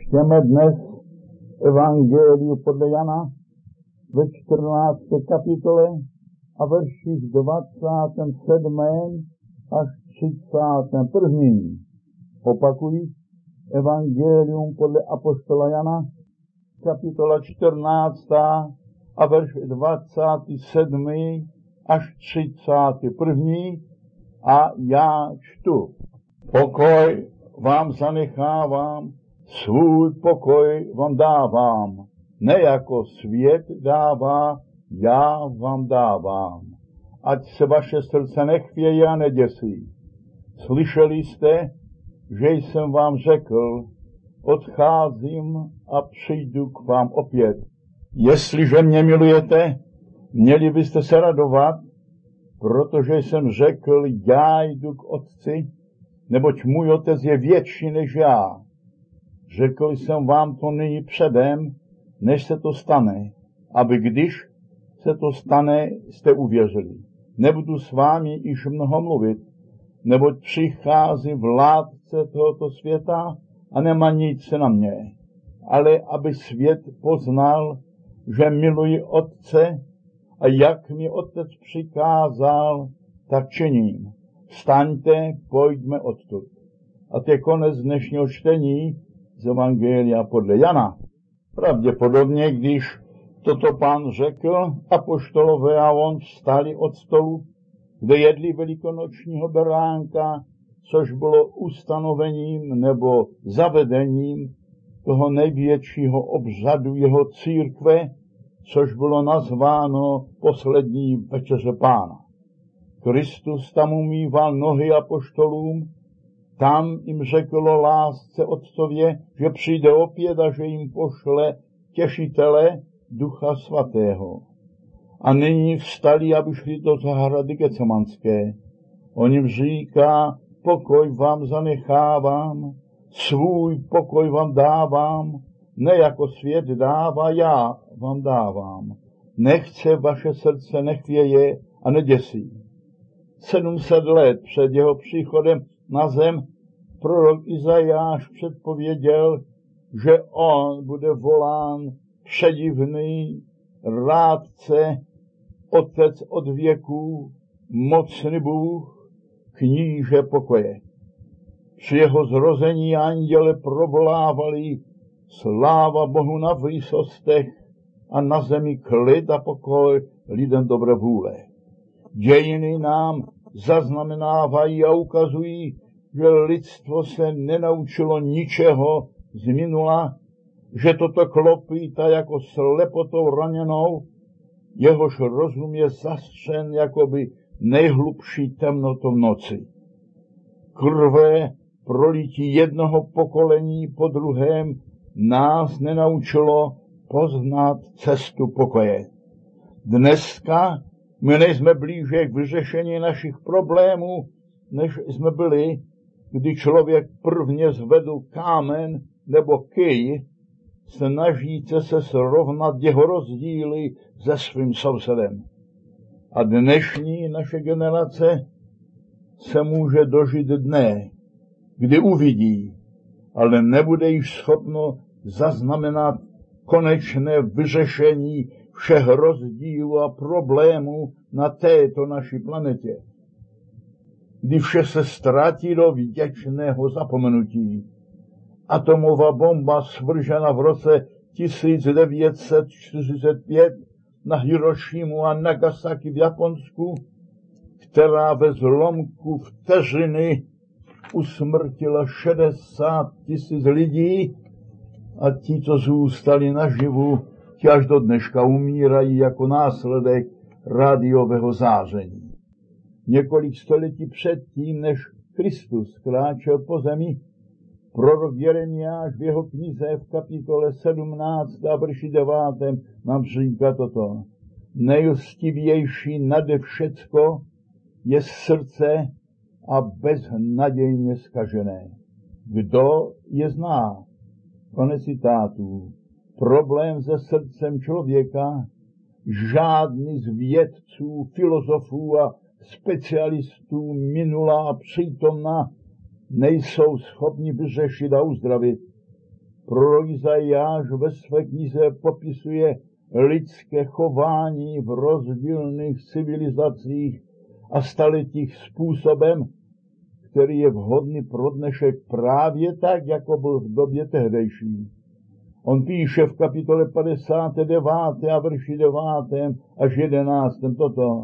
Čteme dnes Evangeliu podle Jana ve 14. kapitole a verších 27. až 31. Opakuji, Evangelium podle apoštola Jana, kapitola 14. a verš 27. až 31. A já čtu. Pokoj vám zanechávám, svůj pokoj vám dávám. Ne jako svět dává, já vám dávám. Ať se vaše srdce nechvěje a neděsí. Slyšeli jste, že jsem vám řekl, odcházím a přijdu k vám opět. Jestliže mě milujete, měli byste se radovat, protože jsem řekl, já jdu k Otci, neboť můj Otec je větší než já. Řekl jsem vám to nyní předem, než se to stane, aby když se to stane, jste uvěřili. Nebudu s vámi již mnoho mluvit, neboť přichází vládce tohoto světa a nemá nic na mě. Ale aby svět poznal, že miluji Otce a jak mi Otec přikázal, tak činím. Vstaňte, pojďme odtud. A to je konec dnešního čtení z Evangelia podle Jana. Pravděpodobně, když toto Pán řekl, apoštolové a on vstali od stolu, kde jedli velikonočního beránka, což bylo ustanovením nebo zavedením toho největšího obřadu jeho církve, což bylo nazváno poslední večeře Pána. Kristus tam umýval nohy apoštolům, tam jim řekl lásce Otcově, že přijde opět a že jim pošle těšitele Ducha Svatého. A nyní vstali, aby šli do zahrady Getsemanské. On jim říká, pokoj vám zanechávám, svůj pokoj vám dávám, ne jako svět dává, já vám dávám. Nechce vaše srdce nechvěje a neděsí. 700 let před jeho příchodem na zem prorok Izajáš předpověděl, že on bude volán předivný rádce, Otec od věků, mocný Bůh, kníže pokoje. Při jeho zrození anděle provolávali sláva Bohu na výsostech a na zemi klid a pokoj lidem dobré vůle. Dějiny nám zaznamenávají a ukazují, že lidstvo se nenaučilo ničeho z minula, že toto klopítá jako slepotou raněnou, jehož rozum je zastřen jakoby nejhlubší temnotou noci. Krve prolití jednoho pokolení po druhém nás nenaučilo poznat cestu pokoje. Dneska my nejsme blíže k vyřešení našich problémů, než jsme byli, kdy člověk prvně zvedl kámen nebo kyj, snažíce se srovnat jeho rozdíly se svým sousedem. A dnešní naše generace se může dožít dne, kdy uvidí, ale nebude již schopno zaznamenat konečné vyřešení všech rozdílů a problémů na této naší planetě. Kdy vše se ztratí do věčného zapomenutí. Atomová bomba svržena v roce 1945 na Hirošimu a Nagasaki v Japonsku, která ve zlomku vteřiny usmrtila 60 000 lidí a ti, co zůstali naživu, ti až do dneška umírají jako následek rádiového záření. Několik století předtím, než Kristus kráčel po zemi, prorok Jeremiáš v jeho knize v kapitole 17 a verši 9 nám říká toto. Nejlstivější nade všecko je srdce a beznadějně zkažené. Kdo je zná? Konec citátů. Problém se srdcem člověka žádný z vědců, filozofů a specialistů minulá a přítomná nejsou schopni vyřešit a uzdravit. Prorok Izajáš ve své knize popisuje lidské chování v rozdílných civilizacích a staletích způsobem, který je vhodný pro dnešek právě tak, jako byl v době tehdejší. On píše v kapitole 59. a verši 9. až 11. toto.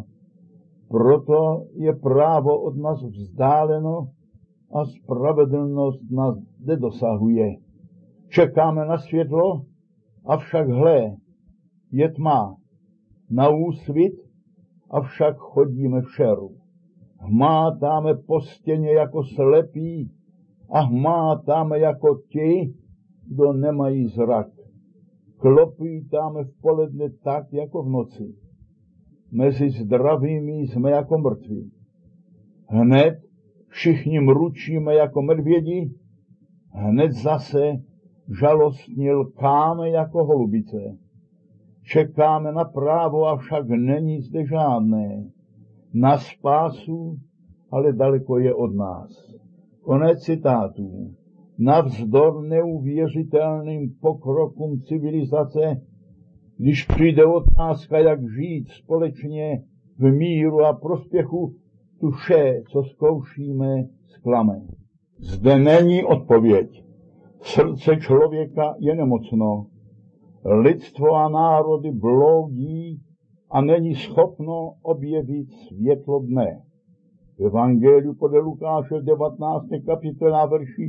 Proto je právo od nás vzdáleno a spravedlnost nás nedosahuje. Čekáme na světlo, avšak hle, je tma. Na úsvit, avšak chodíme v šeru. Hmátáme po stěně jako slepí a hmátáme jako ti, kdo nemají zrak. Klopítáme v poledne tak, jako v noci. Mezi zdravými jsme jako mrtví. Hned všichni mručíme jako medvědi, hned zase žalostně lkáme jako holubice. Čekáme na právo, avšak není zde žádné. Na spásu, ale daleko je od nás. Konec citátů. Navzdor neuvěřitelným pokrokům civilizace, když přijde otázka, jak žít společně v míru a prospěchu, tu vše, co zkoušíme, zklame. Zde není odpověď. Srdce člověka je nemocno. Lidstvo a národy bloudí a není schopno objevit světlo dne. V Evangeliu podle Lukáše 19. kapitole verši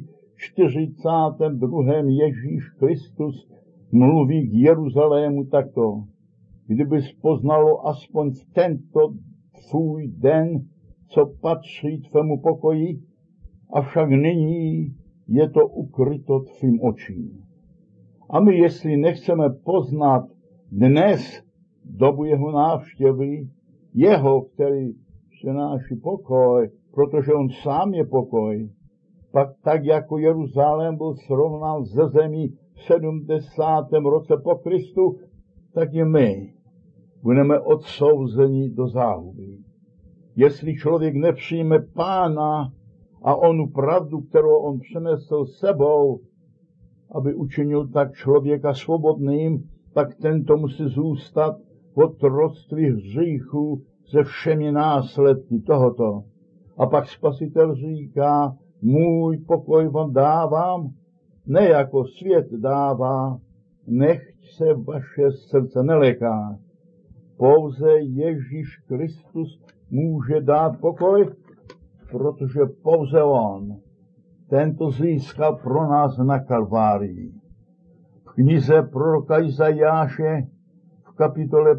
42. Ježíš Kristus mluví k Jeruzalému takto. Kdybys poznalo aspoň v tento tvůj den, co patří tvému pokoji, avšak nyní je to ukryto tvým očím. A my, jestli nechceme poznat dnes dobu jeho návštěvy, jeho, který přináší pokoj, protože on sám je pokoj, pak tak jako Jeruzalém byl srovnán ze zemí v 70. roce po Kristu, tak i my budeme odsouzeni do záhuby. Jestli člověk nepřijme Pána a onu pravdu, kterou on přinesl sebou, aby učinil tak člověka svobodným, tak tento musí zůstat v otroctví hříchu se všemi následky tohoto. A pak Spasitel říká, můj pokoj vám dávám, ne jako svět dává, nechť se vaše srdce neléká. Pouze Ježíš Kristus může dát pokoj, protože pouze on tento získal pro nás na Kalvárii. V knize proroka Izajáše v kapitole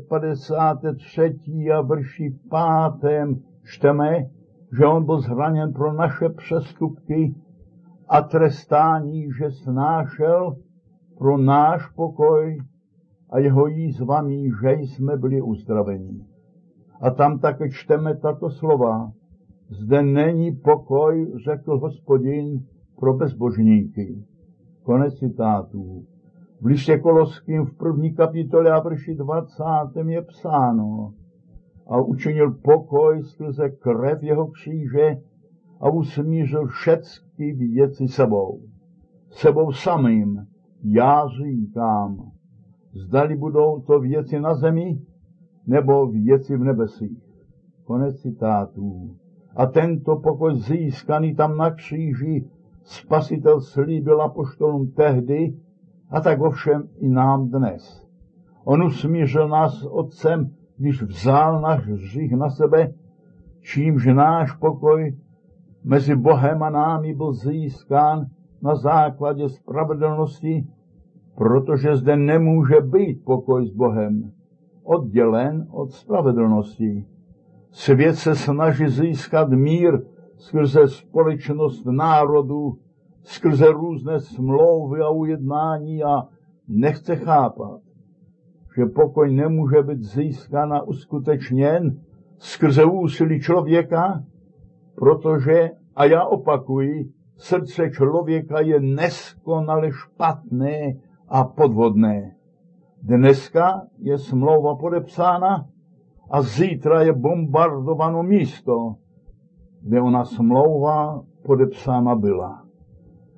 53. a verši 5. čteme, že on byl zraněn pro naše přestupky a trestání, že snášel pro náš pokoj a jeho jízvami, že jsme byli uzdraveni. A tam také čteme tato slova. Zde není pokoj, řekl Hospodin, pro bezbožníky. Konec citátů. V listě Koloským v 1. kapitole a verši 20. je psáno: a učinil pokoj skrze krev jeho kříže a usmířil všechny věci sebou. Sebou samým, já říkám, zdali budou to věci na zemi, nebo věci v nebesích. Konec citátů. A tento pokoj získaný tam na kříži Spasitel slíbil apoštolům tehdy, a tak ovšem i nám dnes. On usmířil nás s Otcem, když vzal náš hřích na sebe, čímž náš pokoj mezi Bohem a námi byl získán na základě spravedlnosti, protože zde nemůže být pokoj s Bohem, oddělen od spravedlnosti. Svět se snaží získat mír skrze společnost národů, skrze různé smlouvy a ujednání a nechce chápat, že pokoj nemůže být získán a uskutečněn skrze úsilí člověka, protože, a já opakuji, srdce člověka je neskonale špatné a podvodné. Dneska je smlouva podepsána a zítra je bombardováno místo, kde ona smlouva podepsána byla.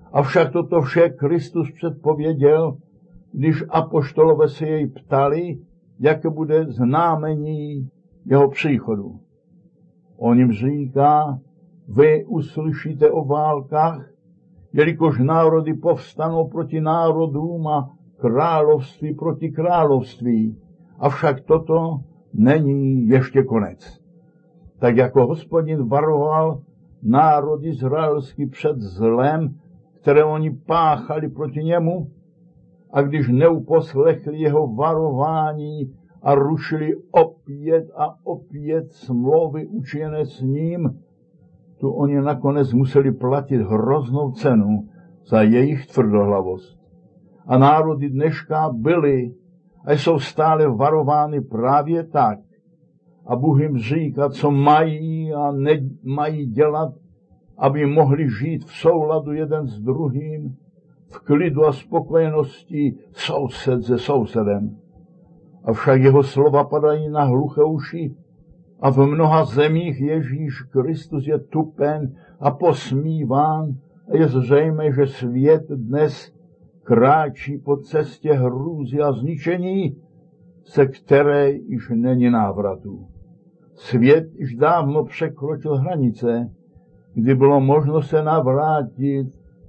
Avšak toto vše Kristus předpověděl, když apoštolové se jej ptali, jaké bude znamení jeho příchodu. On jim říká, vy uslyšíte o válkách, jelikož národy povstanou proti národům a království proti království. Avšak toto není ještě konec. Tak jako Hospodin varoval národ izraelský před zlem, které oni páchali proti němu, a když neuposlechli jeho varování a rušili opět a opět smlouvy učiněné s ním, tu oni nakonec museli platit hroznou cenu za jejich tvrdohlavost. A národy dneška byly a jsou stále varovány právě tak. A Bůh jim říká, co mají a nemají dělat, aby mohli žít v souladu jeden s druhým, v klidu a spokojenosti soused se sousedem. Avšak jeho slova padají na hluché uši a v mnoha zemích Ježíš Kristus je tupen a posmíván a je zřejmé, že svět dnes kráčí po cestě hrůzy a zničení, se které již není návratu. Svět již dávno překročil hranice, kdy bylo možno se navrátit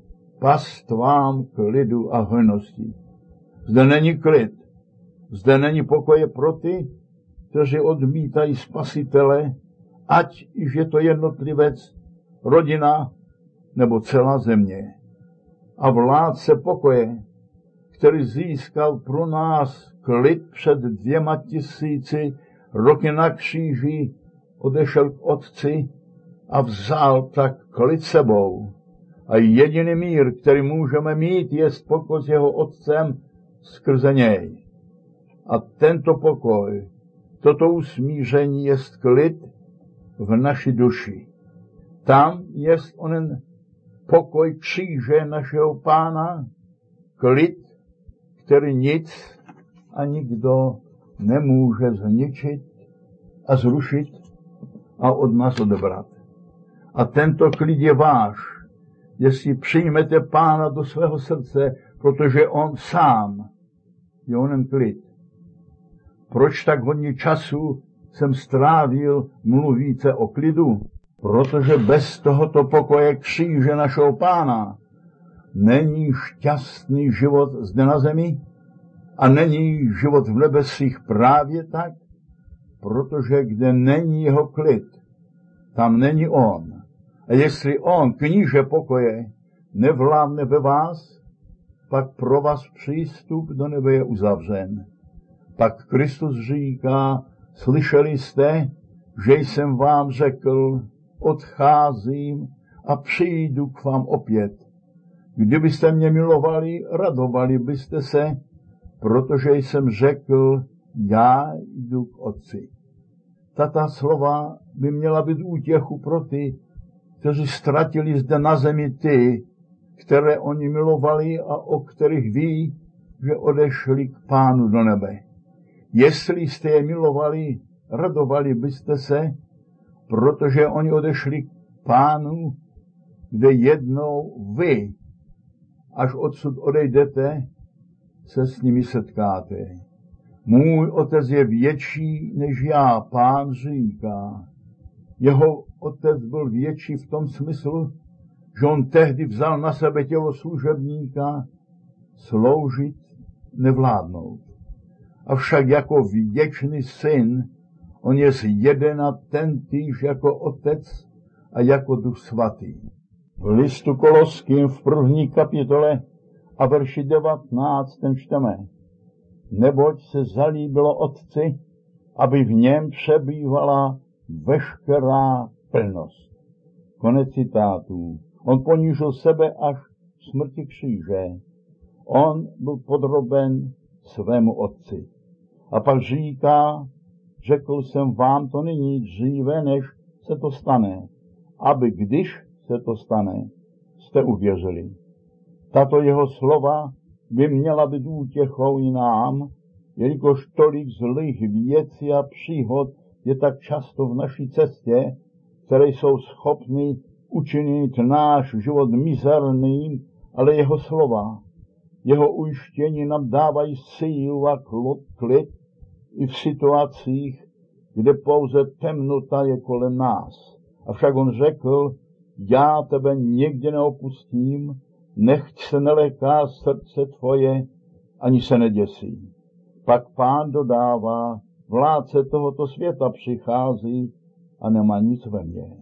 pastvám klidu a hojnosti. Zde není klid, zde není pokoje pro ty, kteří odmítají Spasitele, ať již je to jednotlivec, rodina nebo celá země. A vládce pokoje, který získal pro nás klid před 2000 roky na kříži, odešel k Otci a vzal tak klid sebou. A jediný mír, který můžeme mít, je pokoj s jeho Otcem skrze něj. A tento pokoj, toto usmíření je klid v naší duši. Tam je onen pokoj kříže našeho Pána, klid, který nic a nikdo nemůže zničit a zrušit a od nás odebrat. A tento klid je váš, jestli přijmete Pána do svého srdce, protože on sám je onen klid. Proč tak hodně času jsem strávil mluvíce o klidu? Protože bez tohoto pokoje kříže našeho Pána není šťastný život zde na zemi a není život v nebesích právě tak, protože kde není jeho klid, tam není on. A jestli on, kníže pokoje, nevládne ve vás, pak pro vás přístup do nebe je uzavřen. Pak Kristus říká, slyšeli jste, že jsem vám řekl, odcházím a přijdu k vám opět. Kdybyste mě milovali, radovali byste se, protože jsem řekl, já jdu k Otci. Tato slova by měla být útěchu pro ty, kteří ztratili zde na zemi ty, které oni milovali a o kterých ví, že odešli k Pánu do nebe. Jestli jste je milovali, radovali byste se, protože oni odešli k Pánu, kde jednou vy, až odsud odejdete, se s nimi setkáte. Můj Otec je větší než já, Pán říká. Jeho Otec byl větší v tom smyslu, že on tehdy vzal na sebe tělo služebníka sloužit, nevládnout. Avšak jako věčný syn, on je jeden a tentýž jako Otec a jako Duch svatý. V listu Koloským v 1. kapitole a verši 19 čteme: Neboť se zalíbilo Otci, aby v něm přebývala veškerá plnost. Konec citátů. On ponížil sebe až k smrti kříže. On byl podroben svému Otci. A pak říká, řekl jsem vám to nyní dříve, než se to stane, aby když se to stane, jste uvěřili. Tato jeho slova by měla být útěchou i nám, jelikož tolik zlých věcí a příhod je tak často v naší cestě, které jsou schopny učinit náš život mizerným ale jeho slova, jeho ujištění nám dávají sílu a klid i v situacích, kde pouze temnota je kolem nás. Avšak on řekl, já tebe nikdy neopustím, nechť se neléká srdce tvoje, ani se neděsí. Pak Pán dodává, vládce tohoto světa přichází a nemá nic ve mně.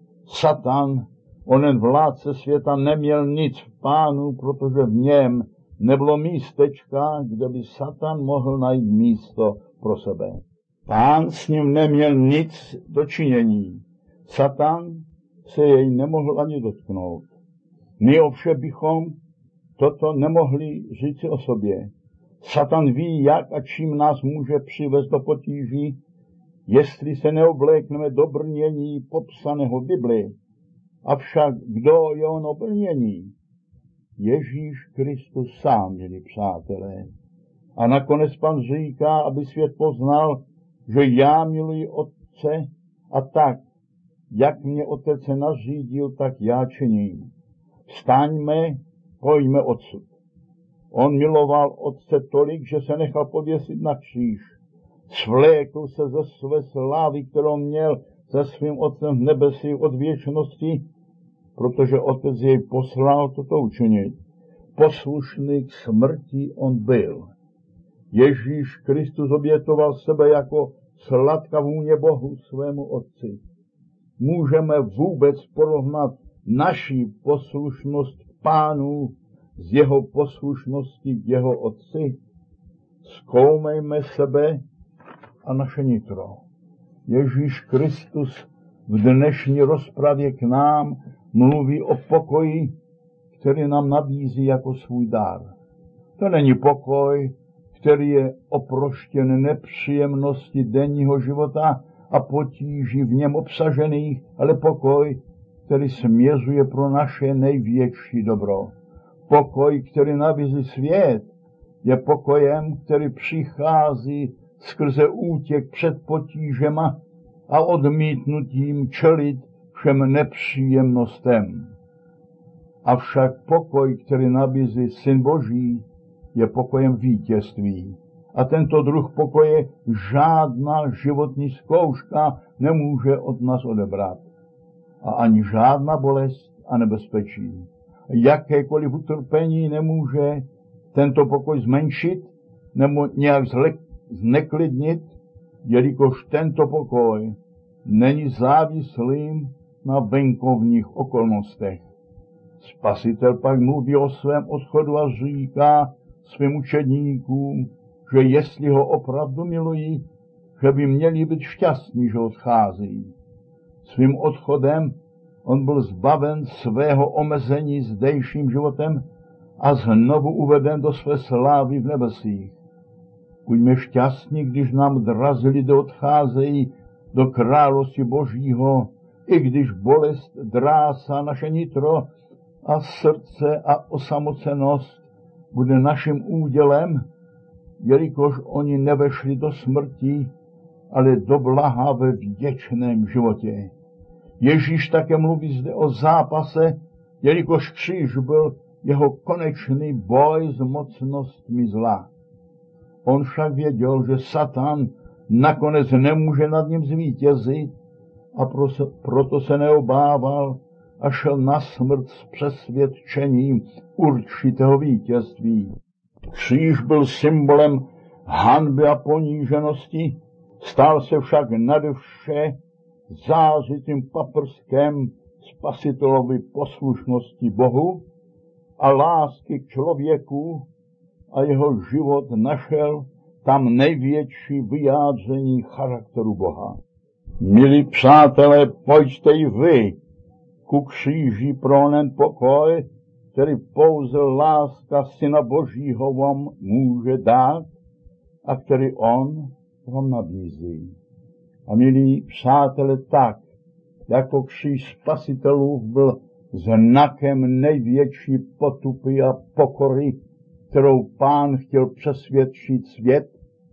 Satan, onen vládce světa, neměl nic v Pánu, protože v něm nebylo místečka, kde by Satan mohl najít místo pro sebe. Pán s ním neměl nic dočinění. Satan se jej nemohl ani dotknout. My ovšem bychom toto nemohli říci o sobě. Satan ví, jak a čím nás může přivést do potíží, jestli se neoblékneme do brnění popsaného v Biblii. Avšak kdo je on obrnění? Ježíš Kristus sám, milí přátelé. A nakonec Pan říká, aby svět poznal, že já miluji Otce a tak, jak mě Otec nařídil, tak já činím. Vstaňme, pojďme odsud. On miloval Otce tolik, že se nechal pověsit na kříž. Svlékl se ze své slávy, kterou měl se svým Otcem v nebesi od věčnosti, protože Otec jej poslal toto učinit. Poslušný k smrti on byl. Ježíš Kristus obětoval sebe jako sladká vůně Bohu svému Otci. Můžeme vůbec porovnat naši poslušnost k Pánu z jeho poslušnosti k jeho Otci? Zkoumejme sebe a naše nitro. Ježíš Kristus v dnešní rozpravě k nám mluví o pokoji, který nám nabízí jako svůj dar. To není pokoj, který je oproštěn nepříjemnosti denního života a potíží v něm obsažených, ale pokoj, který směřuje pro naše největší dobro. Pokoj, který nabízí svět, je pokojem, který přichází skrze útěk před potížema a odmítnutím čelit všem nepříjemnostem. Avšak pokoj, který nabízí Syn Boží, je pokojem vítězství. A tento druh pokoje žádná životní zkouška nemůže od nás odebrat. A ani žádná bolest a nebezpečí. Jakékoliv utrpení nemůže tento pokoj zmenšit nebo nějak zneklidnit, jelikož tento pokoj není závislým na venkovních okolnostech. Spasitel pak mluví o svém odchodu a říká svým učedníkům, že jestli ho opravdu milují, že by měli být šťastní, že odchází. Svým odchodem on byl zbaven svého omezení zdejším životem a znovu uveden do své slávy v nebesích. Buďme šťastní, když nám drazí lidé odcházejí do království Božího, i když bolest drásá naše nitro a srdce a osamocenost bude naším údělem, jelikož oni nevešli do smrti, ale do blaha ve věčném životě. Ježíš také mluví zde o zápase, jelikož kříž byl jeho konečný boj s mocnostmi zla. On však věděl, že Satan nakonec nemůže nad ním zvítězit a proto se neobával a šel na smrt s přesvědčením určitého vítězství. Kříž byl symbolem hanby a poníženosti, stal se však nade vše zářitým paprskem Spasitelovy poslušnosti Bohu a lásky k člověku, a jeho život našel tam největší vyjádření charakteru Boha. Milí přátelé, pojďte i vy ku kříži pro onen pokoj, který pouze láska Syna Božího vám může dát a který on vám nabízí. A milí přátelé, tak, jako kříž Spasitelův byl znakem největší potupy a pokory, kterou Pán chtěl přesvědčit svět,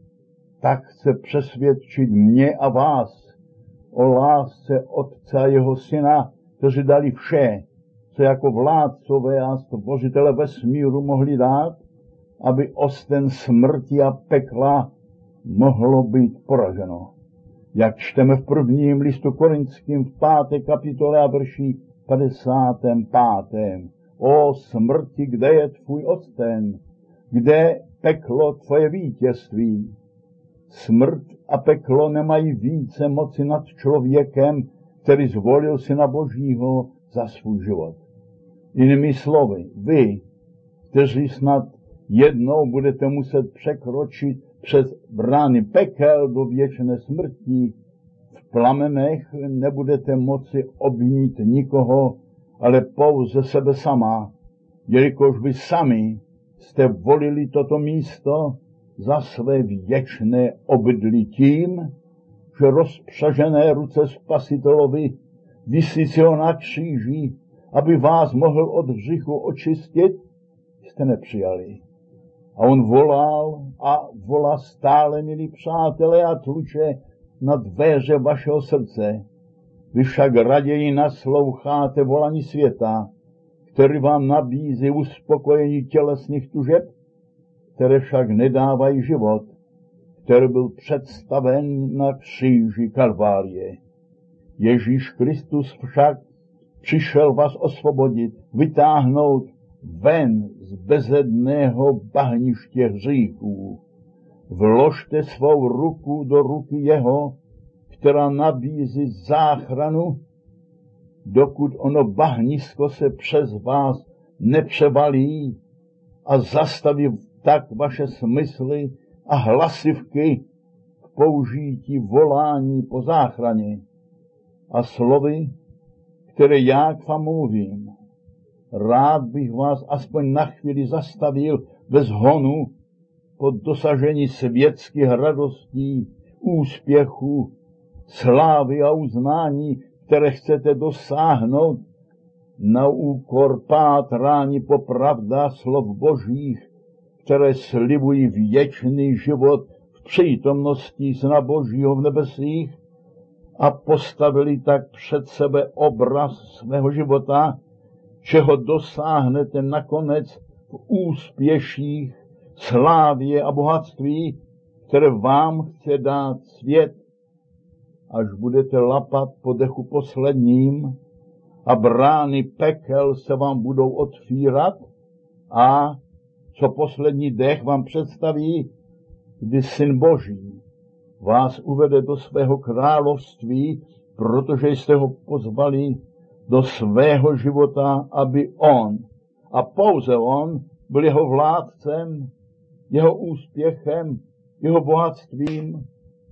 tak chce přesvědčit mě a vás o lásce Otce a jeho Syna, kteří dali vše, co jako vládcové a stvořitele vesmíru mohli dát, aby osten smrti a pekla mohlo být poraženo. Jak čteme v prvním listu Korinským v 5. kapitole a verši 55. O smrti, kde je tvůj osten? Kde peklo tvoje vítězství? Smrt a peklo nemají více moci nad člověkem, který zvolil Syna Božího za svůj život. Jinými slovy, vy, kteří snad jednou budete muset překročit přes brány pekel do věčné smrti, v plamenech nebudete moci obvinit nikoho, ale pouze sebe sama, jelikož vy sami jste volili toto místo za své věčné obydlí tím, že rozpřažené ruce Spasitelovi visícího na kříži, aby vás mohl od hříchu očistit, jste nepřijali. A on volal a volá stále, milí přátelé, a tluče na dveře vašeho srdce. Vy však raději nasloucháte volání světa, který vám nabízí uspokojení tělesných tužeb, které však nedávají život, který byl představen na kříži Kalvárie. Ježíš Kristus však přišel vás osvobodit, vytáhnout ven z bezedného bahniště hříchů. Vložte svou ruku do ruky jeho, která nabízí záchranu, dokud ono bahnisko se přes vás nepřevalí a zastaví tak vaše smysly a hlasivky k použití volání po záchraně. A slovy, které já k vám mluvím, rád bych vás aspoň na chvíli zastavil bez honu pod dosažení světských radostí, úspěchu, slávy a uznání, které chcete dosáhnout na úkor pátrání po pravdách slov Božích, které slibují věčný život v přítomnosti Syna Božího v nebesích, a postavili tak před sebe obraz svého života, čeho dosáhnete nakonec v úspěších, slávě a bohatství, které vám chce dát svět, až budete lapat po dechu posledním a brány pekel se vám budou otvírat a co poslední dech vám představí, kdy Syn Boží vás uvede do svého království, protože jste ho pozvali do svého života, aby on a pouze on byl jeho vládcem, jeho úspěchem, jeho bohatstvím,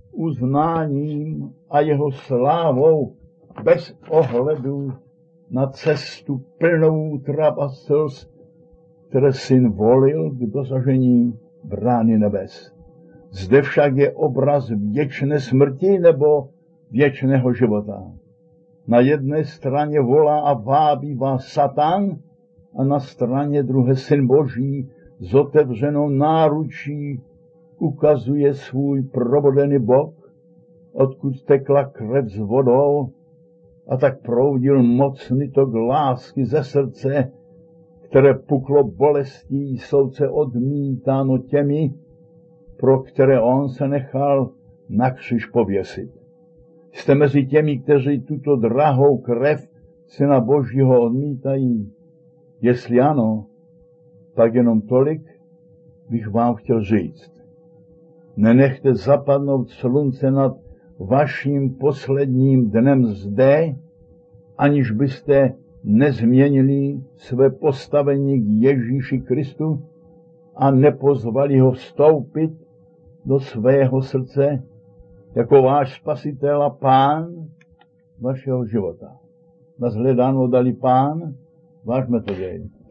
uznáním a jeho slávou bez ohledu na cestu plnou trap a slz, které Syn volil k dosažení brány nebes. Zde však je obraz věčné smrti nebo věčného života. Na jedné straně volá a vábí vás Satan a na straně druhé Syn Boží s otevřenou náručí ukazuje svůj probodený bok, odkud tekla krev s vodou a tak proudil mocný tok lásky ze srdce, které puklo bolestí, soudce odmítáno těmi, pro které on se nechal na kříž pověsit. Jste mezi těmi, kteří tuto drahou krev Syna Božího odmítají? Jestli ano, tak jenom tolik bych vám chtěl říct. Nenechte zapadnout slunce nad vaším posledním dnem zde, aniž byste nezměnili své postavení k Ježíši Kristu a nepozvali ho vstoupit do svého srdce jako váš spasitel a pán vašeho života. Nashledanou dali Pán, váš metodej.